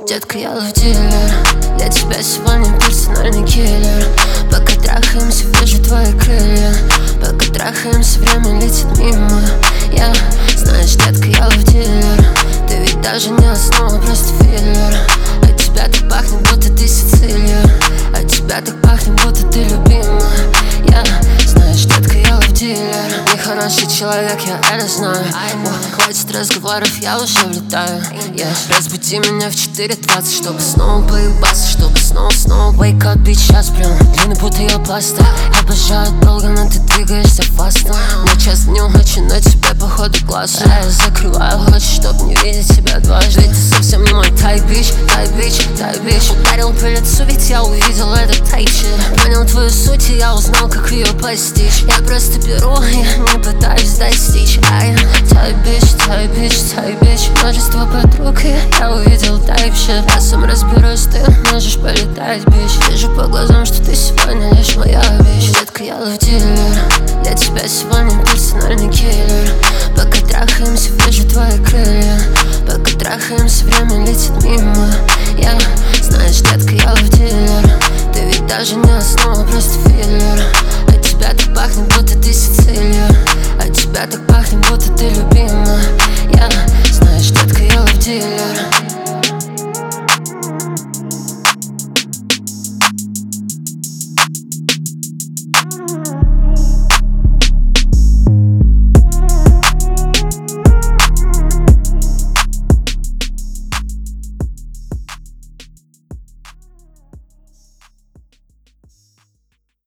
Детка, я лав-дилер, для тебя сегодня персональный киллер. Пока трахаемся, вижу твои крылья. Пока трахаемся, время летит мимо. Я, знаешь, детка, я лав-дилер. Ты ведь даже не основа, просто филлер. От тебя так пахнет, будто ты Сицилия. От тебя так пахнет, будто ты любима. Я, знаешь, детка, я лав-дилер. Нехороший человек, я это знаю. Хватит разговоров, я уже влетаю. Разбуди меня в 4:20, чтобы снова поебаться, чтобы снова wake up, bitch, сейчас прям длинный, будто я паста. Обожаю долго, но ты двигаешься фастно. Мне часто не очень, но тебе походу классно. Я закрываю очи, чтобы не видеть тебя дважды. Ты совсем не мой type, bitch, type, bitch, type, bitch. Ударил по лицу, ведь я увидел этот type shit. Понял твою суть, и я узнал, как ее постичь. Я просто беру, я не пытаюсь достичь. Type, bitch, type, bitch, type, bitch. Множество подруг, и я увидел type shit. Я сам разберусь, ты можешь полетать, bitch. Вижу по глазам, что ты сегодня лишь моя вещь. Детка, я лав-дилер, для тебя сегодня персональный киллер. Пока трахаемся, вижу твои крылья. Пока трахаемся, время летит мимо. Я, знаешь, детка, я лав-дилер. Ты ведь даже не основа, просто филлер. От тебя так пахнет, будто ты Сицилия. От тебя так пахнет,